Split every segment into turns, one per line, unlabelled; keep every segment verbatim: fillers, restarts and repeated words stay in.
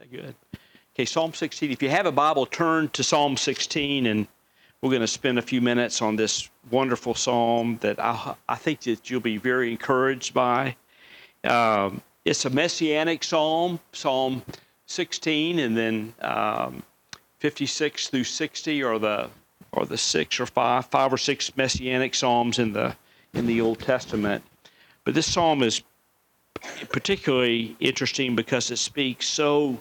Good. Okay, Psalm sixteen. If you have a Bible, turn to Psalm sixteen, and we're going to spend a few minutes on this wonderful psalm that I, I think that you'll be very encouraged by. Um, it's a messianic psalm, Psalm sixteen, and then um, fifty-six through sixty are the are the six or five, five or six messianic psalms in the in the Old Testament. But this psalm is particularly interesting because it speaks so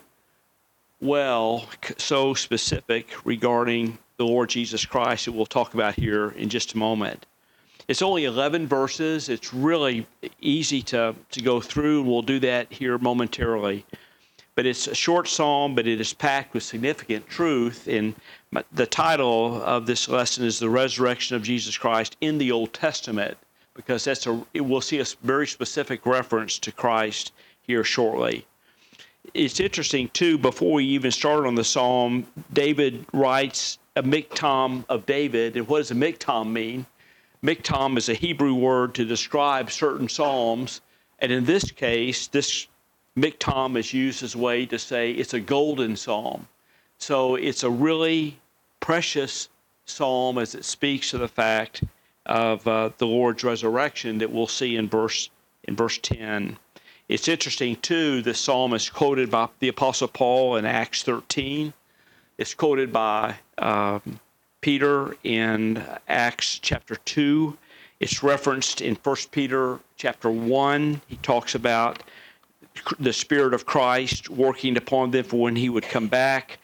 well, so specific regarding the Lord Jesus Christ that we'll talk about here in just a moment. It's only eleven verses. It's really easy to, to go through, and we'll do that here momentarily. But it's a short psalm, but it is packed with significant truth. And the title of this lesson is The Resurrection of Jesus Christ in the Old Testament, because that's a, it, we'll see a very specific reference to Christ here shortly. It's interesting, too, before we even start on the psalm, David writes a miktam of David. And what does a miktam mean? Miktam is a Hebrew word to describe certain psalms. And in this case, this miktam is used as a way to say it's a golden psalm. So it's a really precious psalm as it speaks to the fact of uh, the Lord's resurrection that we'll see in verse in verse ten. It's interesting, too, this psalm is quoted by the Apostle Paul in Acts thirteen. It's quoted by um, Peter in Acts chapter two. It's referenced in First Peter chapter one. He talks about the Spirit of Christ working upon them for when he would come back.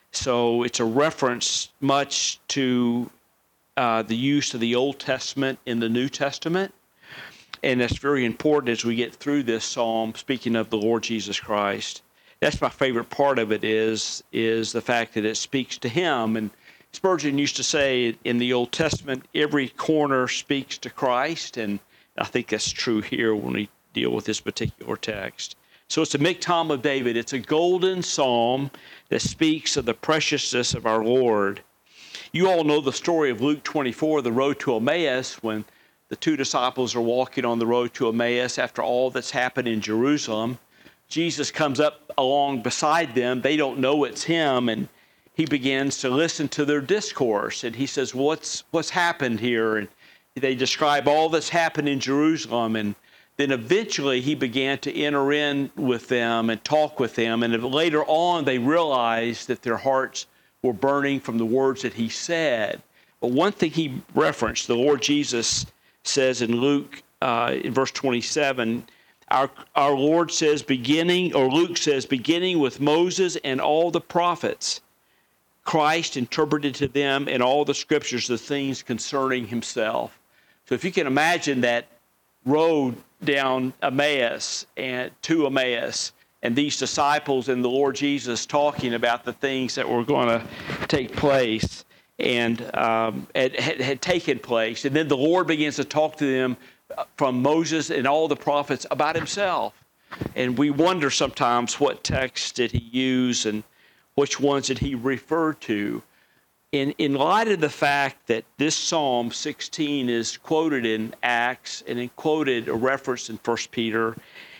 So it's a reference much to uh, the use of the Old Testament in the New Testament. And that's very important as we get through this psalm, speaking of the Lord Jesus Christ. That's my favorite part of it is, is the fact that it speaks to him. And Spurgeon used to say in the Old Testament, every corner speaks to Christ. And I think that's true here when we deal with this particular text. So it's a miktam of David. It's a golden psalm that speaks of the preciousness of our Lord. You all know the story of Luke twenty-four, the road to Emmaus, when the two disciples are walking on the road to Emmaus after all that's happened in Jerusalem. Jesus comes up along beside them. They don't know it's him, and he begins to listen to their discourse. And he says, what's what's happened here? And they describe all that's happened in Jerusalem. And then eventually he began to enter in with them and talk with them. And later on, they realized that their hearts were burning from the words that he said. But one thing he referenced, the Lord Jesus says in Luke, uh, in verse twenty-seven, our, our Lord says, beginning, or Luke says, beginning with Moses and all the prophets, Christ interpreted to them in all the scriptures the things concerning himself. So if you can imagine that road down Emmaus and to Emmaus, and these disciples and the Lord Jesus talking about the things that were going to take place and um, had, had taken place. And then the Lord begins to talk to them from Moses and all the prophets about himself. And we wonder sometimes what text did he use and which ones did he refer to. In, in light of the fact that this Psalm sixteen is quoted in Acts and in quoted a reference in First Peter,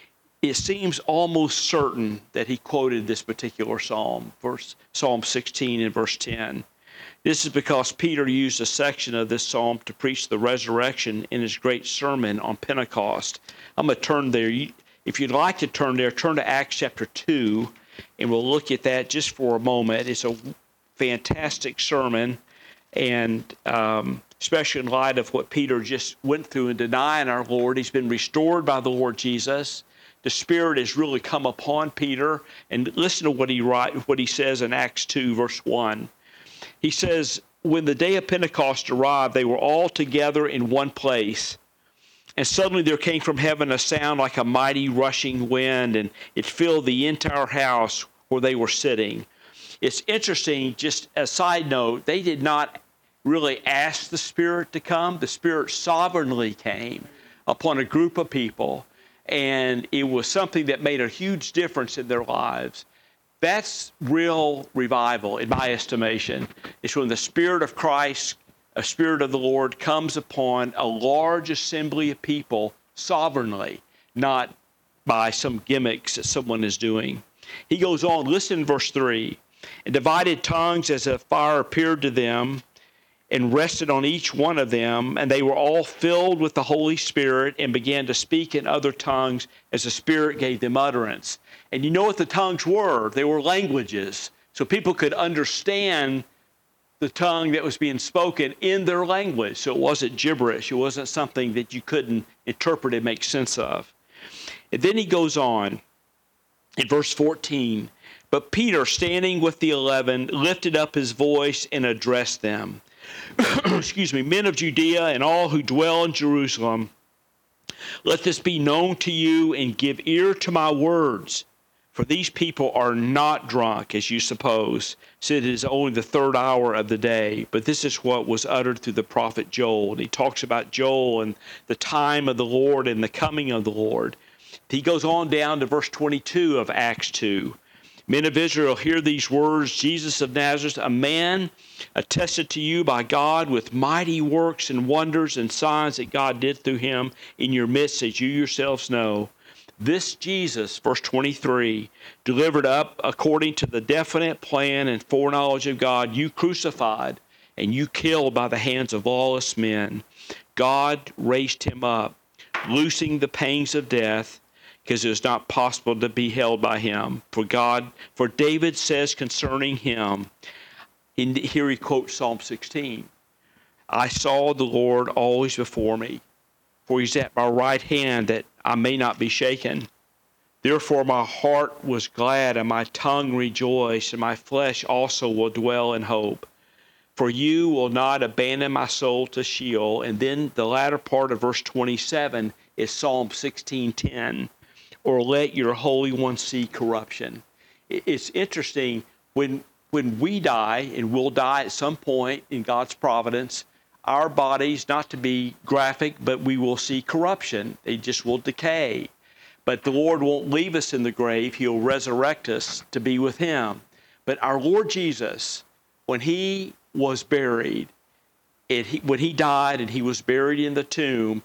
it seems almost certain that he quoted this particular psalm, verse, Psalm sixteen and verse ten. This is because Peter used a section of this psalm to preach the resurrection in his great sermon on Pentecost. I'm going to turn there. If you'd like to turn there, turn to Acts chapter two, and we'll look at that just for a moment. It's a fantastic sermon, and um, especially in light of what Peter just went through in denying our Lord. He's been restored by the Lord Jesus. The Spirit has really come upon Peter. And listen to what he write, what he says in Acts two, verse one. He says, when the day of Pentecost arrived, they were all together in one place. And suddenly there came from heaven a sound like a mighty rushing wind, and it filled the entire house where they were sitting. It's interesting, just a side note, they did not really ask the Spirit to come. The Spirit sovereignly came upon a group of people, and it was something that made a huge difference in their lives. That's real revival, in my estimation. It's when the Spirit of Christ, a Spirit of the Lord, comes upon a large assembly of people sovereignly, not by some gimmicks that someone is doing. He goes on, listen in verse three. And divided tongues as a fire appeared to them and rested on each one of them, and they were all filled with the Holy Spirit and began to speak in other tongues as the Spirit gave them utterance. And you know what the tongues were? They were languages. So people could understand the tongue that was being spoken in their language. So it wasn't gibberish. It wasn't something that you couldn't interpret and make sense of. And then he goes on in verse fourteen. But Peter, standing with the eleven, lifted up his voice and addressed them. Excuse me, men of Judea and all who dwell in Jerusalem, let this be known to you and give ear to my words. For these people are not drunk, as you suppose, since it is only the third hour of the day. But this is what was uttered through the prophet Joel. And he talks about Joel and the time of the Lord and the coming of the Lord. He goes on down to verse twenty-two of Acts two. Men of Israel, hear these words, Jesus of Nazareth, a man attested to you by God with mighty works and wonders and signs that God did through him in your midst, as you yourselves know. This Jesus, verse twenty-three, delivered up according to the definite plan and foreknowledge of God, you crucified and you killed by the hands of lawless men. God raised him up, loosing the pangs of death, because it was not possible to be held by him. For God, for David says concerning him, in, here he quotes Psalm sixteen, I saw the Lord always before me, for he's at my right hand that I may not be shaken. Therefore my heart was glad and my tongue rejoiced, and my flesh also will dwell in hope. For you will not abandon my soul to Sheol. And then the latter part of verse twenty-seven is Psalm sixteen ten. Or let your Holy One see corruption. It's interesting, when when we die, and we'll die at some point in God's providence, our bodies, not to be graphic, but we will see corruption. They just will decay. But the Lord won't leave us in the grave. He'll resurrect us to be with him. But our Lord Jesus, when he was buried, and he, when he died and he was buried in the tomb,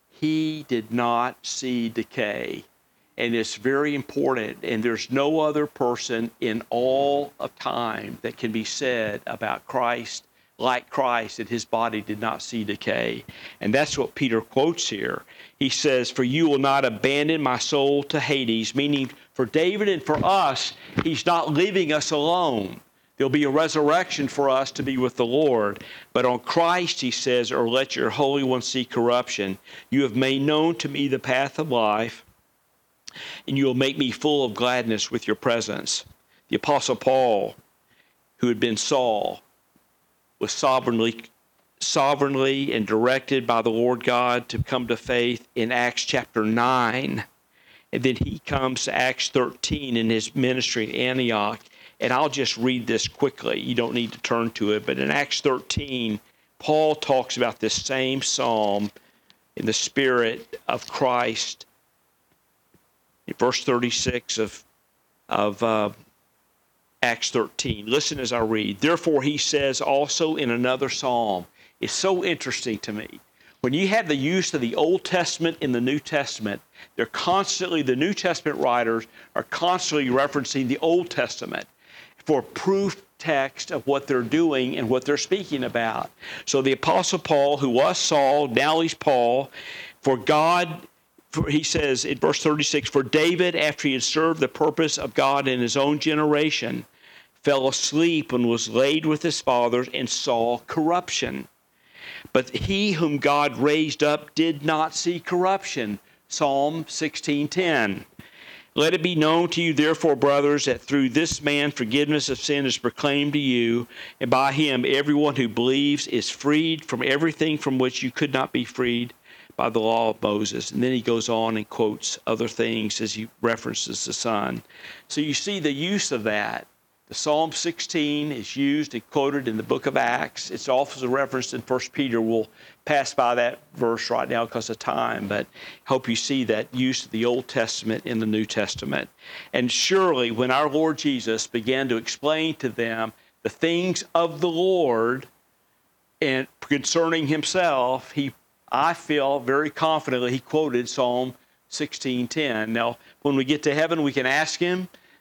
he did not see decay. And it's very important, and there's no other person in all of time that can be said about Christ, like Christ, that his body did not see decay. And that's what Peter quotes here. He says, for you will not abandon my soul to Hades, meaning for David and for us, he's not leaving us alone. There'll be a resurrection for us to be with the Lord. But on Christ, he says, or let your Holy One see corruption. You have made known to me the path of life, and you will make me full of gladness with your presence. The Apostle Paul, who had been Saul, was sovereignly, sovereignly and directed by the Lord God to come to faith in Acts chapter nine. And then he comes to Acts thirteen in his ministry in Antioch. And I'll just read this quickly. You don't need to turn to it. But in Acts thirteen, Paul talks about this same psalm in the Spirit of Christ. In verse thirty-six of, of uh, Acts thirteen. Listen as I read. Therefore he says also in another psalm. It's so interesting to me. When you have the use of the Old Testament in the New Testament, they're constantly, the New Testament writers are constantly referencing the Old Testament for proof text of what they're doing and what they're speaking about. So the Apostle Paul, who was Saul, now he's Paul, for God, for, he says in verse thirty-six, for David, after he had served the purpose of God in his own generation, fell asleep and was laid with his fathers and saw corruption. But he whom God raised up did not see corruption. Psalm sixteen ten. Let it be known to you, therefore, brothers, that through this man forgiveness of sin is proclaimed to you, and by him everyone who believes is freed from everything from which you could not be freed by the law of Moses. And then he goes on and quotes other things as he references the Son. So you see the use of that. The Psalm sixteen is used and quoted in the book of Acts. It's also referenced in First Peter. We'll pass by that verse right now because of time, but hope you see that use of the Old Testament in the New Testament. And surely when our Lord Jesus began to explain to them the things of the Lord and concerning himself, he, I feel very confidently, he quoted Psalm sixteen ten. Now, when we get to heaven, we can ask him,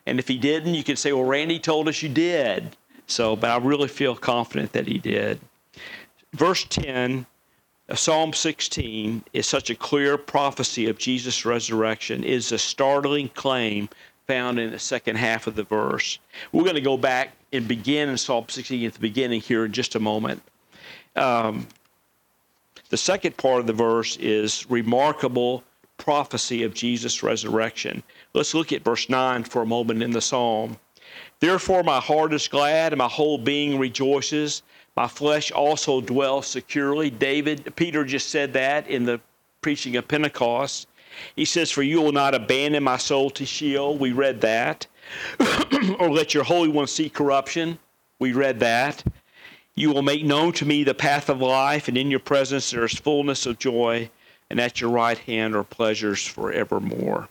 And if he didn't, you could say, well, Randy told us you did. So, but I really feel confident that he did. Verse ten of Psalm sixteen is such a clear prophecy of Jesus' resurrection. It is a startling claim found in the second half of the verse. We're going to go back and begin in Psalm sixteen at the beginning here in just a moment. Um, the second part of the verse is remarkable prophecy of Jesus' resurrection. Let's look at verse nine for a moment in the psalm. Therefore my heart is glad and my whole being rejoices. My flesh also dwells securely. David, Peter just said that in the preaching of Pentecost. He says, for you will not abandon my soul to Sheol. We read that. Or let your Holy One see corruption. We read that. You will make known to me the path of life, and in your presence there is fullness of joy, and at your right hand are pleasures forevermore.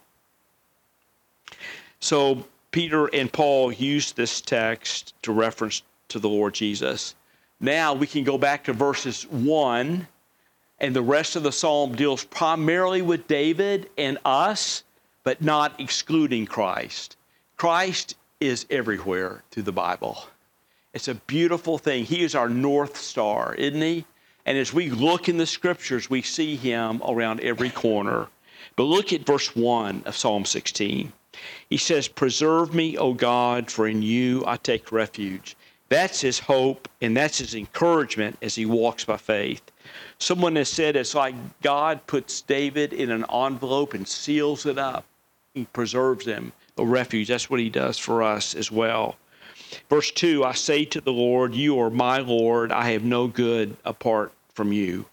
So Peter and Paul used this text to reference to the Lord Jesus. Now we can go back to verses one, and the rest of the psalm deals primarily with David and us, but not excluding Christ. Christ is everywhere through the Bible. It's a beautiful thing. He is our North Star, isn't he? And as we look in the scriptures, we see him around every corner. But look at verse one of Psalm sixteen. He says, preserve me, O God, for in you I take refuge. That's his hope, and that's his encouragement as he walks by faith. Someone has said it's like God puts David in an envelope and seals it up. He preserves him, a refuge. That's what he does for us as well. Verse two, I say to the Lord, you are my Lord. I have no good apart from you.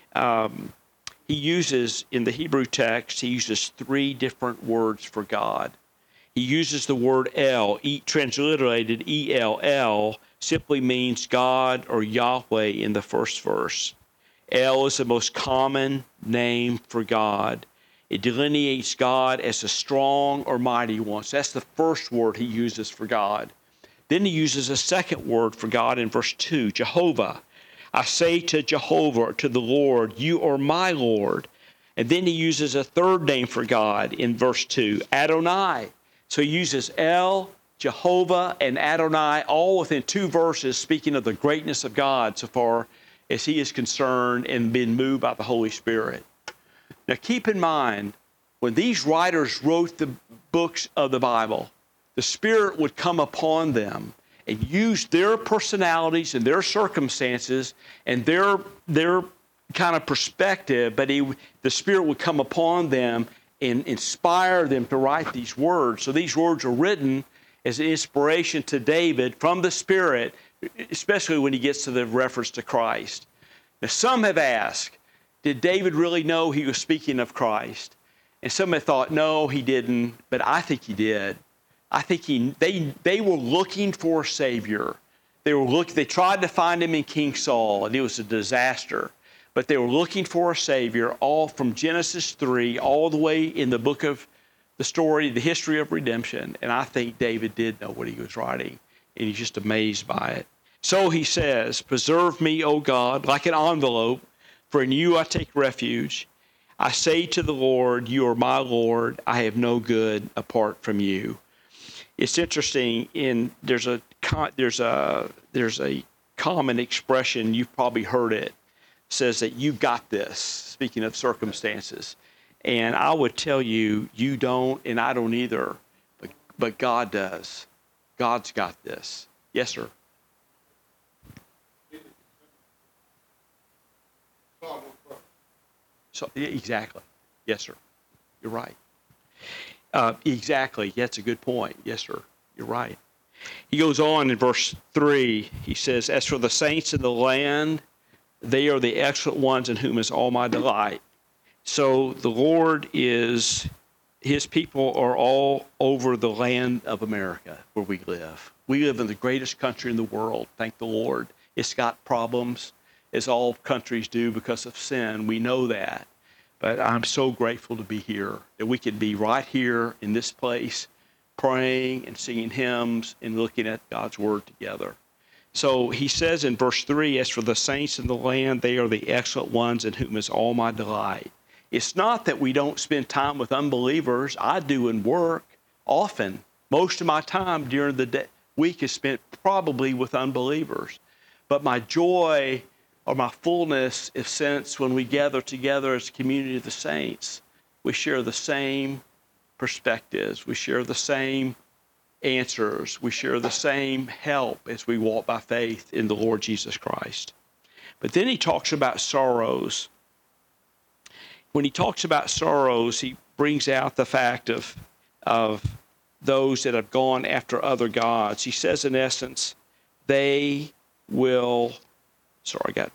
Um, he uses, in the Hebrew text, he uses three different words for God. He uses the word El, e, transliterated E L L, simply means God or Yahweh in the first verse. El is the most common name for God. It delineates God as a strong or mighty one. So that's the first word he uses for God. Then he uses a second word for God in verse two, Jehovah. I say to Jehovah, to the Lord, you are my Lord. And then he uses a third name for God in verse two, Adonai. So he uses El, Jehovah, and Adonai, all within two verses, speaking of the greatness of God so far as he is concerned and been moved by the Holy Spirit. Now keep in mind, when these writers wrote the books of the Bible, the Spirit would come upon them and use their personalities and their circumstances and their, their kind of perspective, but he, the Spirit would come upon them and inspire them to write these words. So these words are written as an inspiration to David from the Spirit, especially when he gets to the reference to Christ. Now, some have asked, did David really know he was speaking of Christ? And some have thought, no, he didn't, but I think he did. I think he, they, they were looking for a Savior. They were look, they tried to find him in King Saul, and it was a disaster. But they were looking for a Savior, all from Genesis three, all the way in the book of the story, the history of redemption. And I think David did know what he was writing, and he's just amazed by it. So he says, preserve me, O God, like an envelope, for in you I take refuge. I say to the Lord, you are my Lord. I have no good apart from you. It's interesting. In there's a there's a there's a common expression, you've probably heard it, says that you got this. Speaking of circumstances, and I would tell you, you don't, and I don't either, but but God does. God's got this. Yes, sir. So yeah, exactly. Yes, sir. You're right. Uh, exactly. That's a good point. Yes, sir. You're right. He goes on in verse three. He says, as for the saints in the land, they are the excellent ones in whom is all my delight. So the Lord is, his people are all over the land of America where we live. We live in the greatest country in the world, thank the Lord. It's got problems, as all countries do because of sin. We know that. But I'm so grateful to be here, that we can be right here in this place, praying and singing hymns and looking at God's word together. So he says in verse three, as for the saints in the land, they are the excellent ones in whom is all my delight. It's not that we don't spend time with unbelievers. I do in work often. Most of my time during the day, week is spent probably with unbelievers. But my joy or my fullness is sensed when we gather together as a community of the saints. We share the same perspectives. We share the same answers. We share the same help as we walk by faith in the Lord Jesus Christ. But then he talks about sorrows. When he talks about sorrows, he brings out the fact of, of those that have gone after other gods. He says, in essence, they will, sorry, I got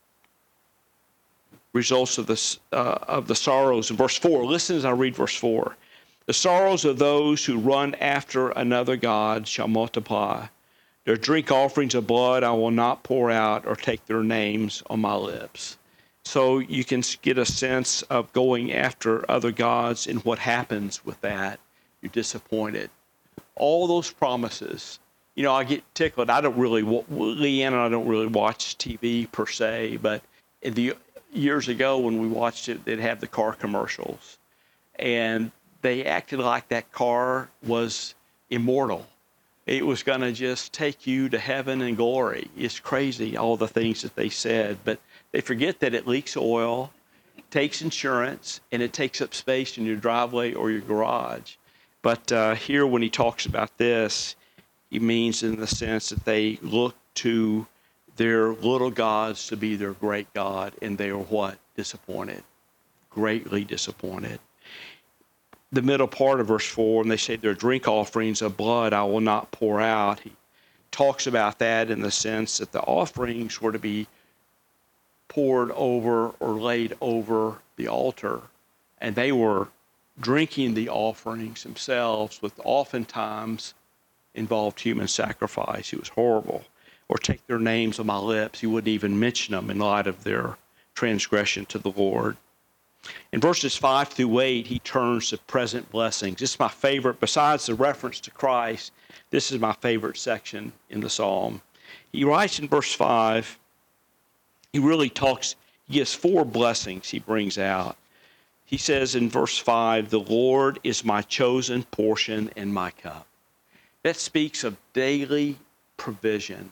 results of, this, uh, of the sorrows. In verse four, listen as I read verse four. The sorrows of those who run after another god shall multiply. Their drink offerings of blood I will not pour out or take their names on my lips. So you can get a sense of going after other gods and what happens with that. You're disappointed. All those promises. You know, I get tickled. I don't really, Leanne and I don't really watch T V per se, but in the years ago when we watched it, they'd have the car commercials. And they acted like that car was immortal. It was going to just take you to heaven and glory. It's crazy, all the things that they said. But they forget that it leaks oil, takes insurance, and it takes up space in your driveway or your garage. But uh, here when he talks about this, he means in the sense that they look to their little gods to be their great God, and they are what? Disappointed. Greatly disappointed. The middle part of verse four, and they say their drink offerings of blood I will not pour out. He talks about that in the sense that the offerings were to be poured over or laid over the altar, and they were drinking the offerings themselves, which oftentimes involved human sacrifice. It was horrible. Or take their names on my lips. He wouldn't even mention them in light of their transgression to the Lord. In verses five through eight, he turns to present blessings. This is my favorite. Besides the reference to Christ, this is my favorite section in the psalm. He writes in verse five, he really talks, he gives four blessings he brings out. He says in verse five, the Lord is my chosen portion and my cup. That speaks of daily provision,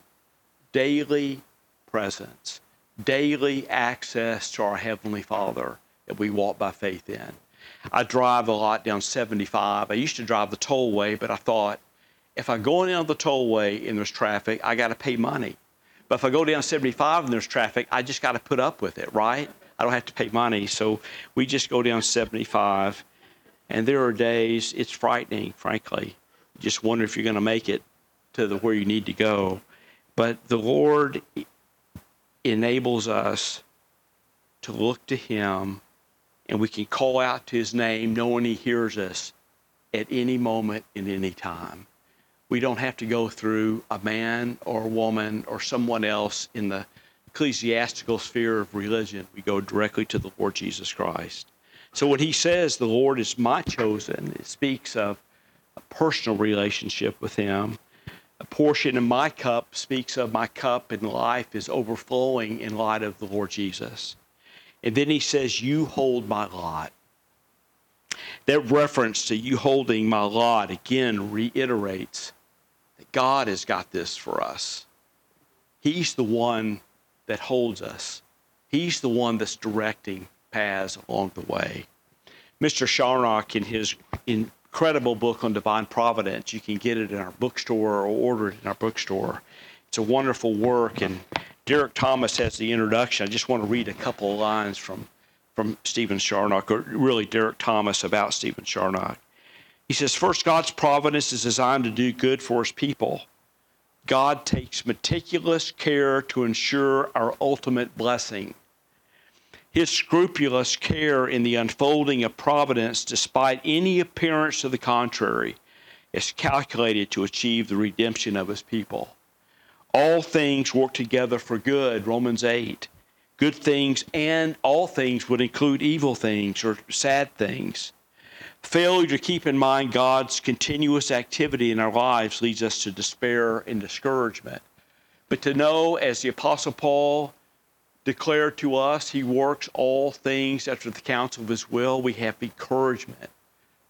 daily presence, daily access to our Heavenly Father that we walk by faith in. I drive a lot down seventy-five. I used to drive the tollway, but I thought, if I go down the tollway and there's traffic, I got to pay money. But if I go down seventy-five and there's traffic, I just got to put up with it, right? I don't have to pay money. So we just go down seventy-five. And there are days, it's frightening, frankly. You just wonder if you're going to make it to the where you need to go. But the Lord enables us to look to Him, and we can call out to His name knowing He hears us at any moment in any time. We don't have to go through a man or a woman or someone else in the ecclesiastical sphere of religion. We go directly to the Lord Jesus Christ. So when He says the Lord is my chosen, it speaks of a personal relationship with Him. A portion in my cup speaks of my cup in life is overflowing in light of the Lord Jesus. And then He says, you hold my lot. That reference to you holding my lot again reiterates that God has got this for us. He's the one that holds us. He's the one that's directing paths along the way. Mister Charnock, in his incredible book on divine providence, you can get it in our bookstore or order it in our bookstore. It's a wonderful work, and Derek Thomas has the introduction. I just want to read a couple of lines from, from Stephen Charnock, or really Derek Thomas about Stephen Charnock. He says, first, God's providence is designed to do good for His people. God takes meticulous care to ensure our ultimate blessing. His scrupulous care in the unfolding of providence, despite any appearance to the contrary, is calculated to achieve the redemption of His people. All things work together for good, Romans eight. Good things and all things would include evil things or sad things. Failure to keep in mind God's continuous activity in our lives leads us to despair and discouragement. But to know, as the Apostle Paul declared to us, He works all things after the counsel of His will, we have encouragement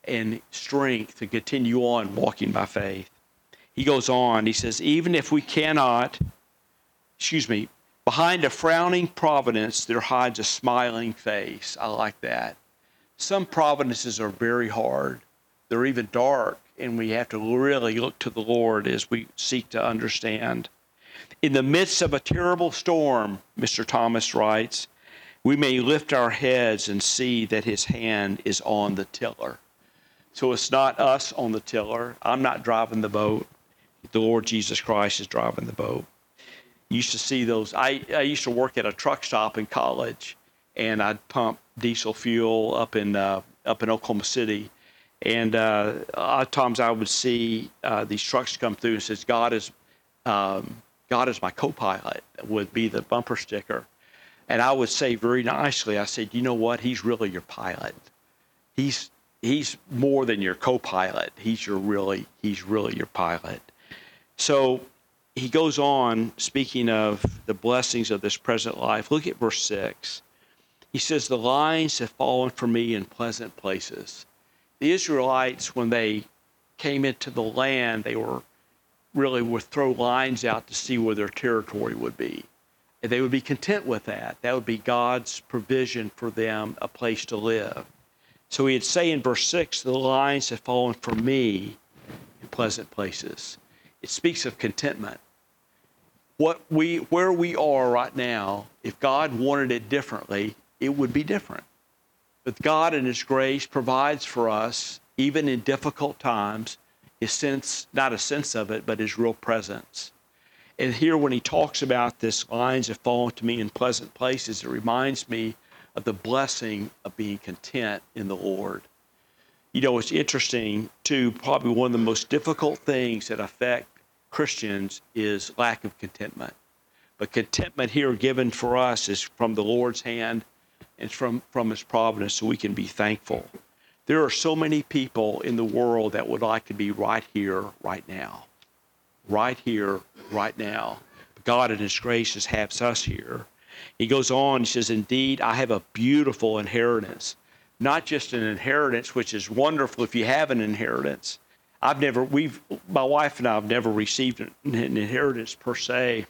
and strength to continue on walking by faith. He goes on, he says, even if we cannot, excuse me, behind a frowning providence, there hides a smiling face. I like that. Some providences are very hard. They're even dark, and we have to really look to the Lord as we seek to understand. In the midst of a terrible storm, Mister Thomas writes, we may lift our heads and see that his hand is on the tiller. So it's not us on the tiller. I'm not driving the boat. The Lord Jesus Christ is driving the boat. Used to see those. I, I used to work at a truck stop in college, and I'd pump diesel fuel up in uh, up in Oklahoma City. And uh, a lot of times I would see uh, these trucks come through and says, God is um, God is my co-pilot, would be the bumper sticker. And I would say very nicely, I said, you know what? He's really your pilot. He's he's more than your co-pilot. He's your really he's really your pilot. So he goes on, speaking of the blessings of this present life. Look at verse six. He says, the lines have fallen for me in pleasant places. The Israelites, when they came into the land, they were really would throw lines out to see where their territory would be. And they would be content with that. That would be God's provision for them, a place to live. So he'd say in verse six, the lines have fallen for me in pleasant places. It speaks of contentment. What we, where we are right now, if God wanted it differently, it would be different. But God in his grace provides for us, even in difficult times, his sense, not a sense of it, but his real presence. And here when he talks about this, lines have fallen to me in pleasant places, it reminds me of the blessing of being content in the Lord. You know, it's interesting, too, probably one of the most difficult things that affect Christians is lack of contentment. But contentment here given for us is from the Lord's hand and from, from his providence, so we can be thankful. There are so many people in the world that would like to be right here, right now. Right here, right now. God in his grace has us here. He goes on, he says, indeed, I have a beautiful inheritance. Not just an inheritance, which is wonderful if you have an inheritance. I've never, we've, my wife and I have never received an inheritance per se.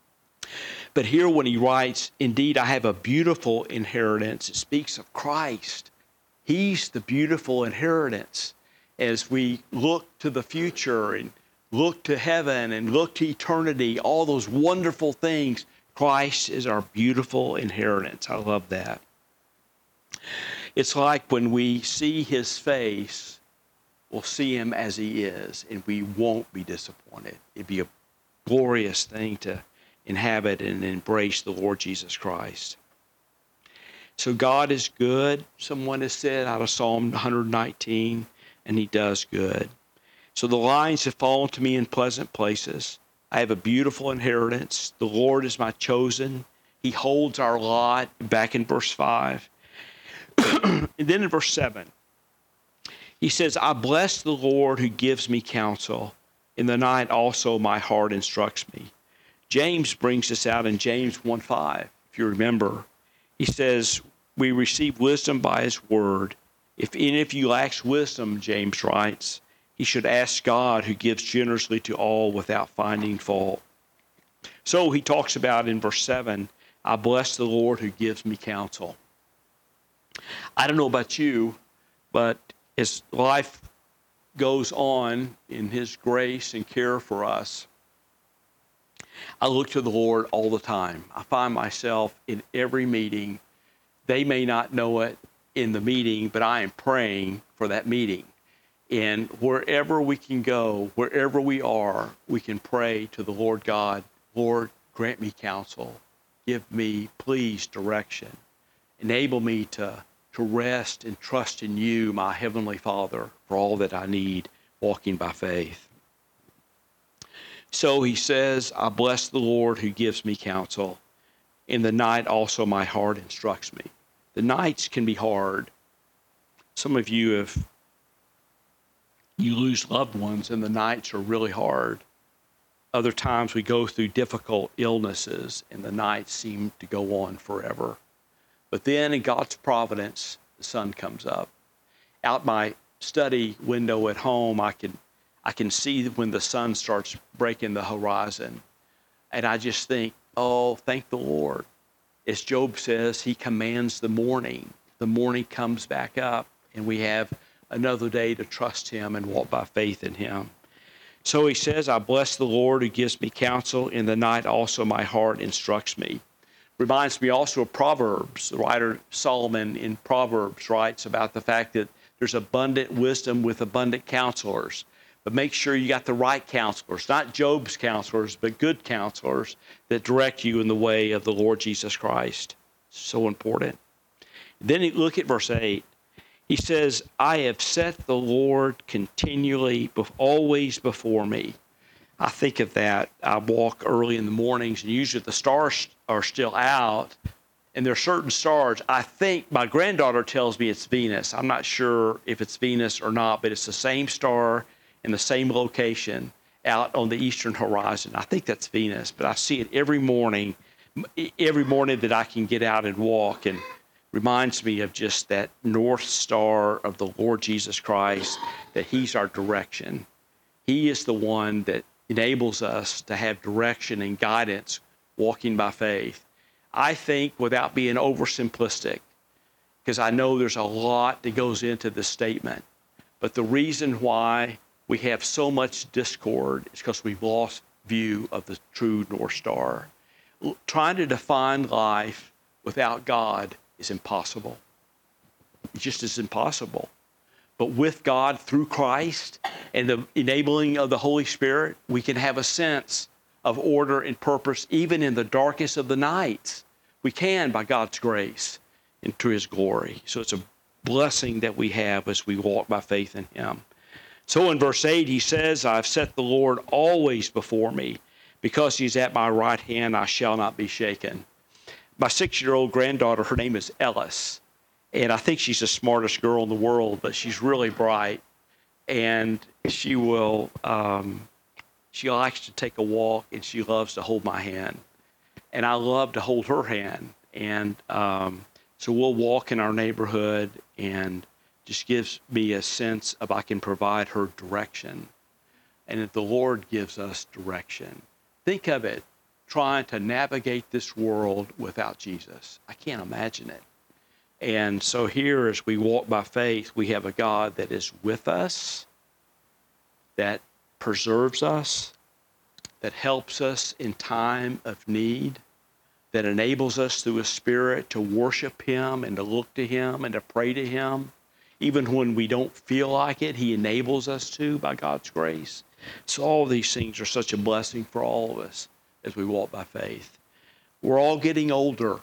But here when he writes, indeed, I have a beautiful inheritance, it speaks of Christ. He's the beautiful inheritance. As we look to the future and look to heaven and look to eternity, all those wonderful things, Christ is our beautiful inheritance. I love that. It's like when we see his face, we'll see him as he is, and we won't be disappointed. It'd be a glorious thing to inhabit and embrace the Lord Jesus Christ. So God is good, someone has said out of Psalm one nineteen, and he does good. So the lines have fallen to me in pleasant places. I have a beautiful inheritance. The Lord is my chosen. He holds our lot, back in verse five. And then in verse seven, he says, I bless the Lord who gives me counsel. In the night also my heart instructs me. James brings this out in James one five, if you remember. He says, we receive wisdom by his word. If any of you lacks wisdom, James writes, he should ask God who gives generously to all without finding fault. So he talks about in verse seven, I bless the Lord who gives me counsel. I don't know about you, but as life goes on in his grace and care for us, I look to the Lord all the time. I find myself in every meeting. They may not know it in the meeting, but I am praying for that meeting. And wherever we can go, wherever we are, we can pray to the Lord God, Lord, grant me counsel. Give me, please, direction. Enable me to, to rest and trust in you, my Heavenly Father, for all that I need, walking by faith. So he says, I bless the Lord who gives me counsel. In the night also my heart instructs me. The nights can be hard. Some of you have, you lose loved ones and the nights are really hard. Other times we go through difficult illnesses and the nights seem to go on forever. But then in God's providence, the sun comes up. Out my study window at home, I can, I can see when the sun starts breaking the horizon. And I just think, oh, thank the Lord. As Job says, he commands the morning. The morning comes back up, and we have another day to trust him and walk by faith in him. So he says, I bless the Lord who gives me counsel. In the night also my heart instructs me. Reminds me also of Proverbs. The writer Solomon in Proverbs writes about the fact that there's abundant wisdom with abundant counselors. But make sure you got the right counselors, not Job's counselors, but good counselors that direct you in the way of the Lord Jesus Christ. So important. Then you look at verse eight. He says, I have set the Lord continually, always before me. I think of that. I walk early in the mornings, and usually the stars are still out, and there are certain stars. I think my granddaughter tells me it's Venus. I'm not sure if it's Venus or not, but it's the same star in the same location out on the eastern horizon. I think that's Venus, but I see it every morning, every morning that I can get out and walk, and reminds me of just that North Star of the Lord Jesus Christ, that he's our direction. He is the one that enables us to have direction and guidance walking by faith. I think, without being oversimplistic, because I know there's a lot that goes into this statement, but the reason why we have so much discord is because we've lost view of the true North Star. Trying to define life without God is impossible. It just is impossible. But with God through Christ and the enabling of the Holy Spirit, we can have a sense of order and purpose even in the darkest of the nights. We can by God's grace and to his glory. So it's a blessing that we have as we walk by faith in him. So in verse eight, he says, I've set the Lord always before me. Because he's at my right hand, I shall not be shaken. My six-year-old granddaughter, her name is Ellis. And I think she's the smartest girl in the world, but she's really bright. And she will, um, she likes to take a walk, and she loves to hold my hand. And I love to hold her hand. And um, so we'll walk in our neighborhood, and just gives me a sense of I can provide her direction. And that the Lord gives us direction. Think of it, trying to navigate this world without Jesus. I can't imagine it. And so here, as we walk by faith, we have a God that is with us, that preserves us, that helps us in time of need, that enables us through his Spirit to worship him and to look to him and to pray to him. Even when we don't feel like it, he enables us to by God's grace. So all of these things are such a blessing for all of us as we walk by faith. We're all getting older.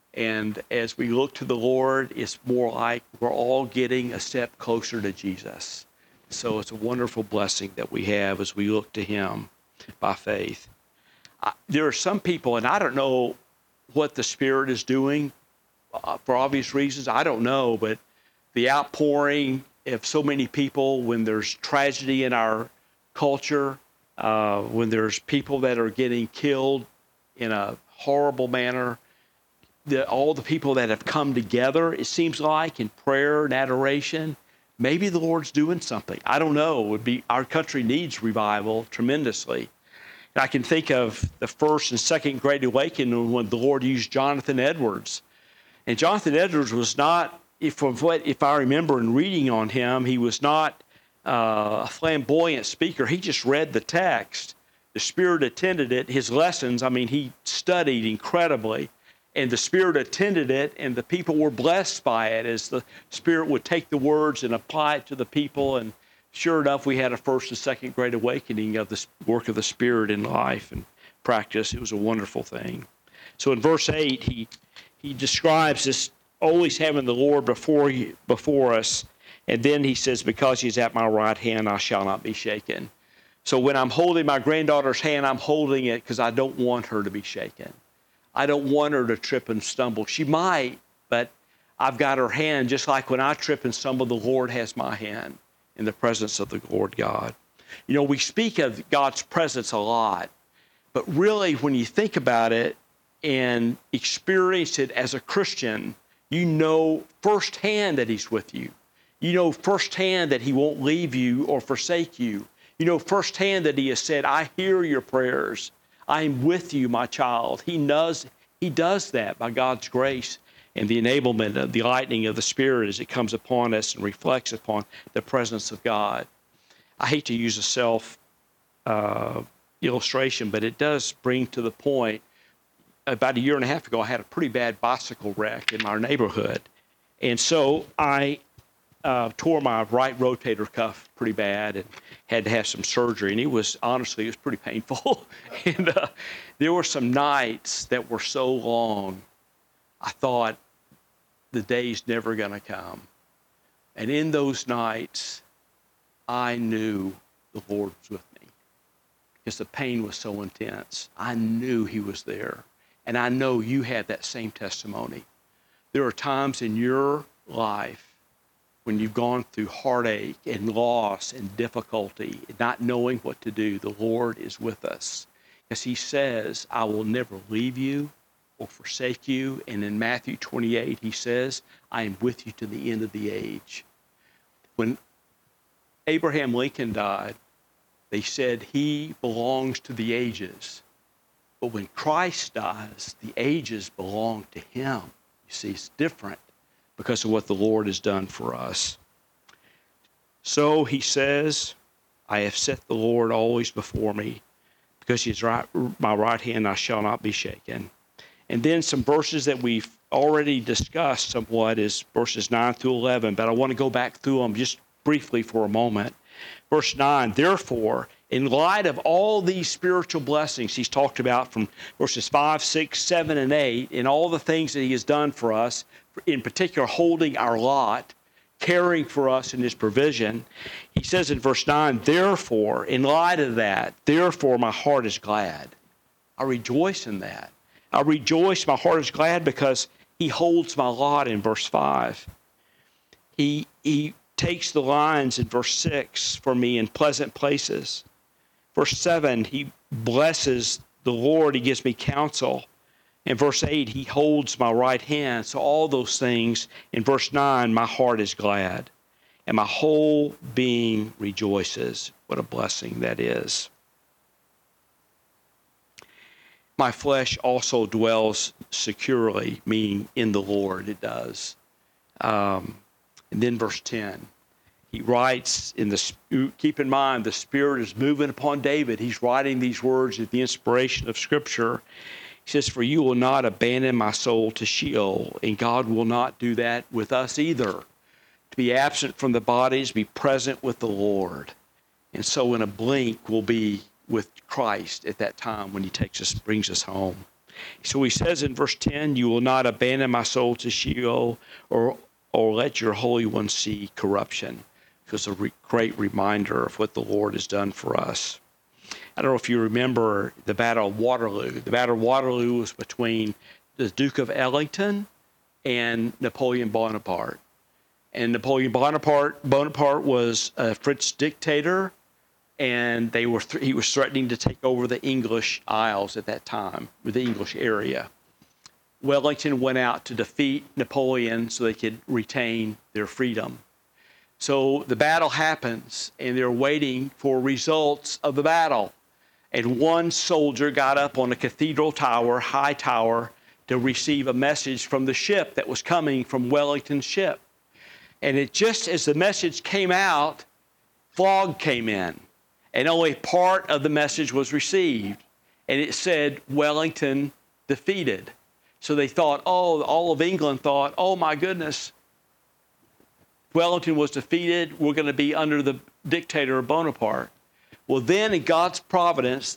And as we look to the Lord, it's more like we're all getting a step closer to Jesus. So it's a wonderful blessing that we have as we look to him by faith. I, there are some people, and I don't know what the Spirit is doing uh, for obvious reasons. I don't know, but the outpouring of so many people when there's tragedy in our culture, uh, when there's people that are getting killed in a horrible manner, the, all the people that have come together, it seems like, in prayer and adoration, maybe the Lord's doing something. I don't know. It would be, our country needs revival tremendously. And I can think of the first and second Great Awakening when the Lord used Jonathan Edwards. And Jonathan Edwards was not, if, what, if I remember in reading on him, he was not uh, a flamboyant speaker. He just read the text. The Spirit attended it. His lessons, I mean, he studied incredibly. And the Spirit attended it, and the people were blessed by it as the Spirit would take the words and apply it to the people. And sure enough, we had a first and second Great Awakening of the work of the Spirit in life and practice. It was a wonderful thing. So in verse eight, he he describes this always having the Lord before you, before us. And then he says, because he's at my right hand, I shall not be shaken. So when I'm holding my granddaughter's hand, I'm holding it because I don't want her to be shaken. I don't want her to trip and stumble. She might, but I've got her hand, just like when I trip and stumble, the Lord has my hand in the presence of the Lord God. You know, we speak of God's presence a lot, but really when you think about it and experience it as a Christian, you know firsthand that he's with you. You know firsthand that he won't leave you or forsake you. You know firsthand that he has said, I hear your prayers. I am with you, my child. He does, he does that by God's grace and the enablement of the lightning of the Spirit as it comes upon us and reflects upon the presence of God. I hate to use a self uh, illustration, but it does bring to the point. About a year and a half ago, I had a pretty bad bicycle wreck in our neighborhood. And so I uh, tore my right rotator cuff pretty bad and had to have some surgery. And it was, honestly, it was pretty painful. and uh, there were some nights that were so long, I thought the day's never going to come. And in those nights, I knew the Lord was with me because the pain was so intense. I knew he was there. And I know you have that same testimony. There are times in your life when you've gone through heartache and loss and difficulty, not knowing what to do. The Lord is with us. As he says, I will never leave you or forsake you. And in Matthew twenty-eight, he says, I am with you to the end of the age. When Abraham Lincoln died, they said he belongs to the ages. But when Christ dies, the ages belong to him. You see, it's different because of what the Lord has done for us. So he says, I have set the Lord always before me, because he is right, my right hand, I shall not be shaken. And then some verses that we've already discussed somewhat is verses nine through eleven, but I want to go back through them just briefly for a moment. Verse nine, therefore, in light of all these spiritual blessings he's talked about from verses five, six, seven, and eight, and all the things that he has done for us, in particular holding our lot, caring for us in his provision, he says in verse nine, therefore, in light of that, therefore my heart is glad. I rejoice in that. I rejoice, my heart is glad because he holds my lot in verse five. He, he takes the lines in verse six for me in pleasant places. Verse seven, he blesses the Lord. He gives me counsel. In verse eight, he holds my right hand. So all those things. In verse nine, my heart is glad, and my whole being rejoices. What a blessing that is. My flesh also dwells securely, meaning in the Lord, it does. Um, and then verse ten. He writes, in the keep in mind, the Spirit is moving upon David. He's writing these words at the inspiration of Scripture. He says, for you will not abandon my soul to Sheol, and God will not do that with us either. To be absent from the bodies, be present with the Lord. And so in a blink, we'll be with Christ at that time when he takes us, brings us home. So he says in verse ten, you will not abandon my soul to Sheol, or, or let your Holy One see corruption. It's a re- great reminder of what the Lord has done for us. I don't know if you remember the Battle of Waterloo. The Battle of Waterloo was between the Duke of Ellington and Napoleon Bonaparte. And Napoleon Bonaparte, Bonaparte was a French dictator, and they were th- he was threatening to take over the English Isles at that time, with the English area. Wellington went out to defeat Napoleon so they could retain their freedom. So the battle happens, and they're waiting for results of the battle. And one soldier got up on a cathedral tower, high tower, to receive a message from the ship that was coming from Wellington's ship. And it just as the message came out, fog came in, and only part of the message was received. And it said, Wellington defeated. So they thought, oh, all of England thought, oh my goodness, Wellington was defeated. We're going to be under the dictator Bonaparte. Well, then in God's providence,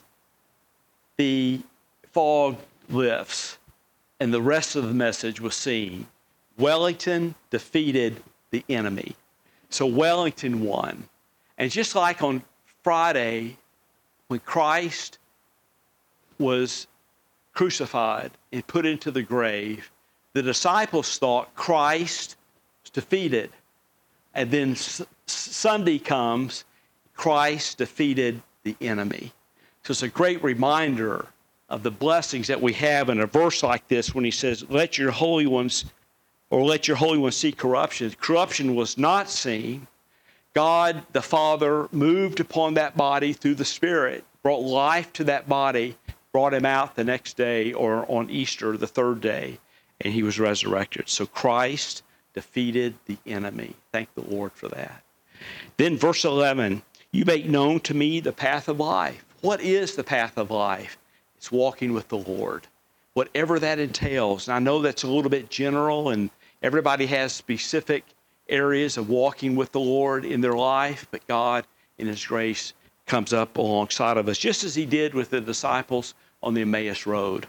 the fog lifts, and the rest of the message was seen. Wellington defeated the enemy. So Wellington won. And just like on Friday, when Christ was crucified and put into the grave, the disciples thought Christ was defeated. And then S- Sunday comes, Christ defeated the enemy. So it's a great reminder of the blessings that we have in a verse like this when he says, let your Holy Ones or let your Holy One see corruption. Corruption was not seen. God, the Father, moved upon that body through the Spirit, brought life to that body, brought him out the next day or on Easter, the third day, and he was resurrected. So Christ defeated the enemy. Thank the Lord for that. Then verse eleven, you make known to me the path of life. What is the path of life? It's walking with the Lord, whatever that entails. And I know that's a little bit general, and everybody has specific areas of walking with the Lord in their life, but God, in his grace, comes up alongside of us, just as he did with the disciples on the Emmaus Road.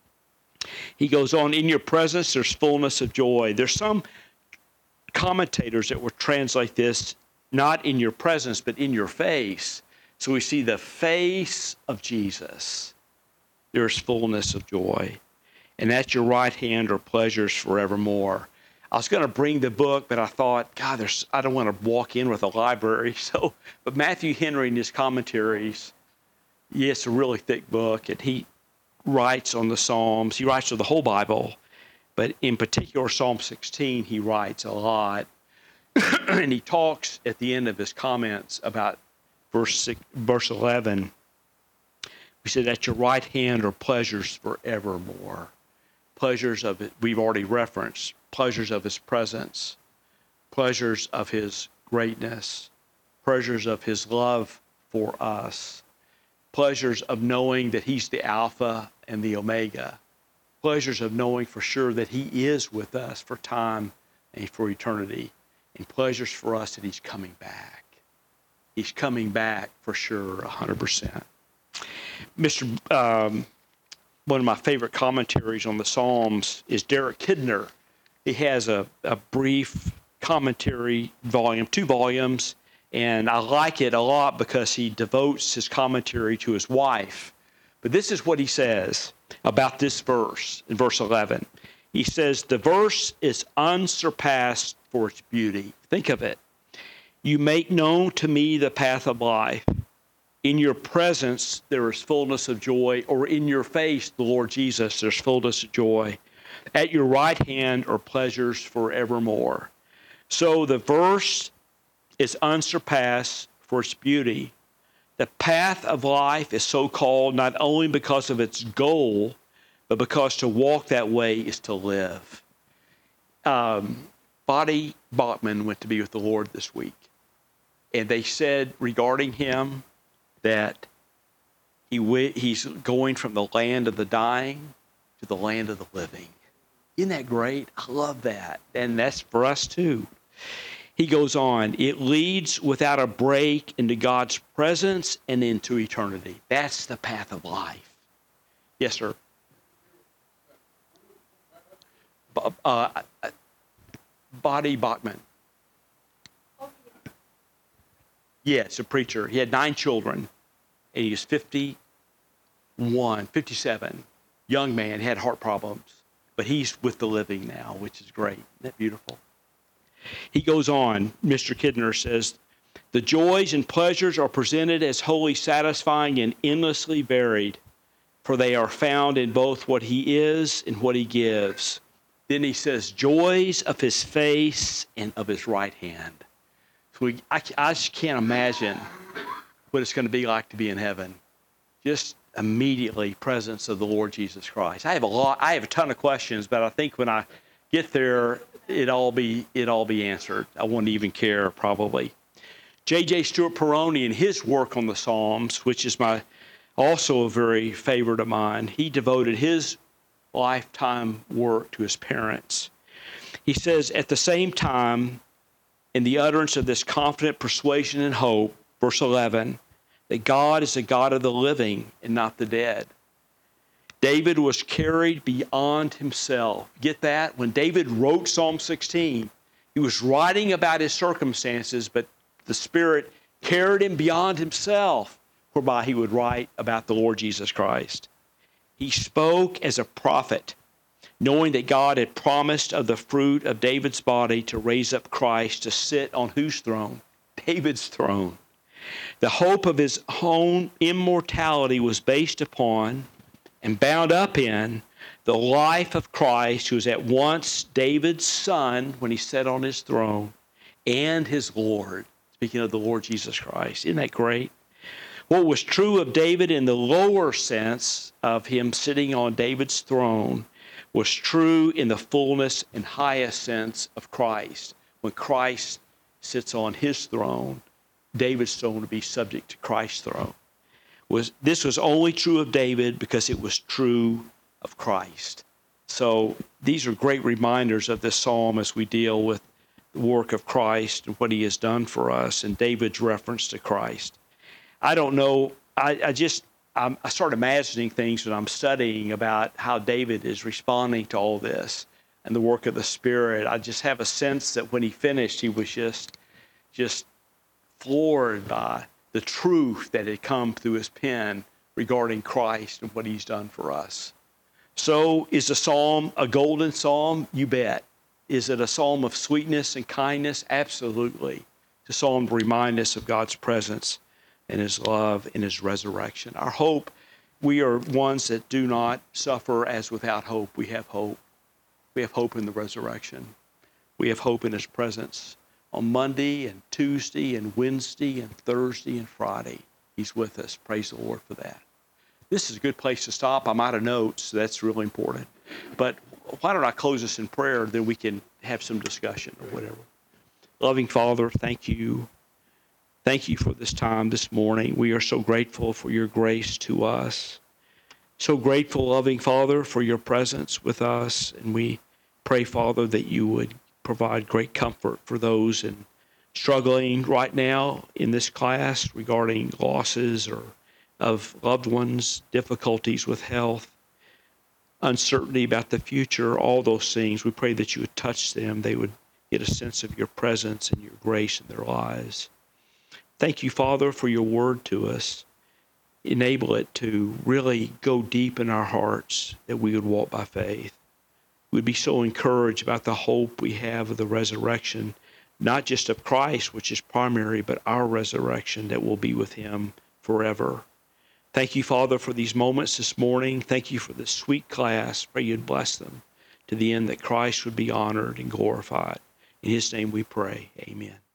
He goes on, in your presence, there's fullness of joy. There's some commentators that would translate this, not in your presence, but in your face. So we see the face of Jesus. There's fullness of joy. And at your right hand are pleasures forevermore. I was going to bring the book, but I thought, God, there's, I don't want to walk in with a library. So, but Matthew Henry in his commentaries, yeah, it's a really thick book, and he writes on the Psalms. He writes on the whole Bible, but in particular, Psalm sixteen, he writes a lot. And he talks at the end of his comments about verse six, verse eleven. He said, at your right hand are pleasures forevermore. Pleasures of it, we've already referenced, pleasures of his presence, pleasures of his greatness, pleasures of his love for us, pleasures of knowing that he's the Alpha and the Omega, pleasures of knowing for sure that he is with us for time and for eternity, and pleasures for us that he's coming back. He's coming back for sure, one hundred percent. Mister Um, one of my favorite commentaries on the Psalms is Derek Kidner. He has a, a brief commentary volume, two volumes, and I like it a lot because he devotes his commentary to his wife. But this is what he says about this verse in verse eleven. He says, the verse is unsurpassed for its beauty. Think of it. You make known to me the path of life. In your presence, there is fullness of joy, or in your face, the Lord Jesus, there's fullness of joy. At your right hand are pleasures forevermore. So the verse is unsurpassed for its beauty. The path of life is so called not only because of its goal, but because to walk that way is to live. Um, Buddy Bachman went to be with the Lord this week, and they said regarding him, that he w- he's going from the land of the dying to the land of the living. Isn't that great? I love that. And that's for us too. He goes on, it leads without a break into God's presence and into eternity. That's the path of life. Yes, sir. B- uh, Buddy Bachman. Yes, a preacher. He had nine children, and he was fifty-one, fifty-seven. Young man, had heart problems, but he's with the living now, which is great. Isn't that beautiful? He goes on, Mister Kidner says, the joys and pleasures are presented as wholly satisfying and endlessly varied, for they are found in both what he is and what he gives. Then he says, joys of his face and of his right hand. We, I, I just can't imagine what it's going to be like to be in heaven. Just immediately presence of the Lord Jesus Christ. I have a lot. I have a ton of questions, but I think when I get there, it all be it all be answered. I wouldn't even care probably. J J Stewart Peroni in his work on the Psalms, which is my also a very favorite of mine, he devoted his lifetime work to his parents. He says, at the same time, in the utterance of this confident persuasion and hope, verse eleven, that God is the God of the living and not the dead. David was carried beyond himself. Get that? When David wrote Psalm sixteen, he was writing about his circumstances, but the Spirit carried him beyond himself, whereby he would write about the Lord Jesus Christ. He spoke as a prophet, knowing that God had promised of the fruit of David's body to raise up Christ to sit on whose throne? David's throne. The hope of his own immortality was based upon and bound up in The life of Christ, who was at once David's son when he sat on his throne, and his Lord. Speaking of the Lord Jesus Christ. Isn't that great? What was true of David in the lower sense of him sitting on David's throne was true in the fullness and highest sense of Christ. When Christ sits on his throne, David's throne will be subject to Christ's throne. Was, this was only true of David because it was true of Christ. So these are great reminders of this psalm as we deal with the work of Christ and what he has done for us and David's reference to Christ. I don't know, I, I just, I'm, I start imagining things when I'm studying about how David is responding to all this and the work of the Spirit. I just have a sense that when he finished, he was just, just floored by the truth that had come through his pen regarding Christ and what he's done for us. So is the psalm a golden psalm? You bet. Is it a psalm of sweetness and kindness? Absolutely. It's a psalm to remind us of God's presence and his love and his resurrection. Our hope, we are ones that do not suffer as without hope. We have hope. We have hope in the resurrection. We have hope in his presence. On Monday and Tuesday and Wednesday and Thursday and Friday, he's with us. Praise the Lord for that. This is a good place to stop. I'm out of notes, so that's really important. But why don't I close this in prayer, then we can have some discussion or whatever. Loving Father, thank you. Thank you for this time this morning. We are so grateful for your grace to us. So grateful, loving Father, for your presence with us. And we pray, Father, that you would provide great comfort for those in struggling right now in this class regarding losses or of loved ones, difficulties with health, uncertainty about the future, all those things. We pray that you would touch them. They would get a sense of your presence and your grace in their lives. Thank you, Father, for your word to us. Enable it to really go deep in our hearts that we would walk by faith. We'd be so encouraged about the hope we have of the resurrection, not just of Christ, which is primary, but our resurrection that will be with him forever. Thank you, Father, for these moments this morning. Thank you for this sweet class. Pray you'd bless them to the end that Christ would be honored and glorified. In his name we pray. Amen.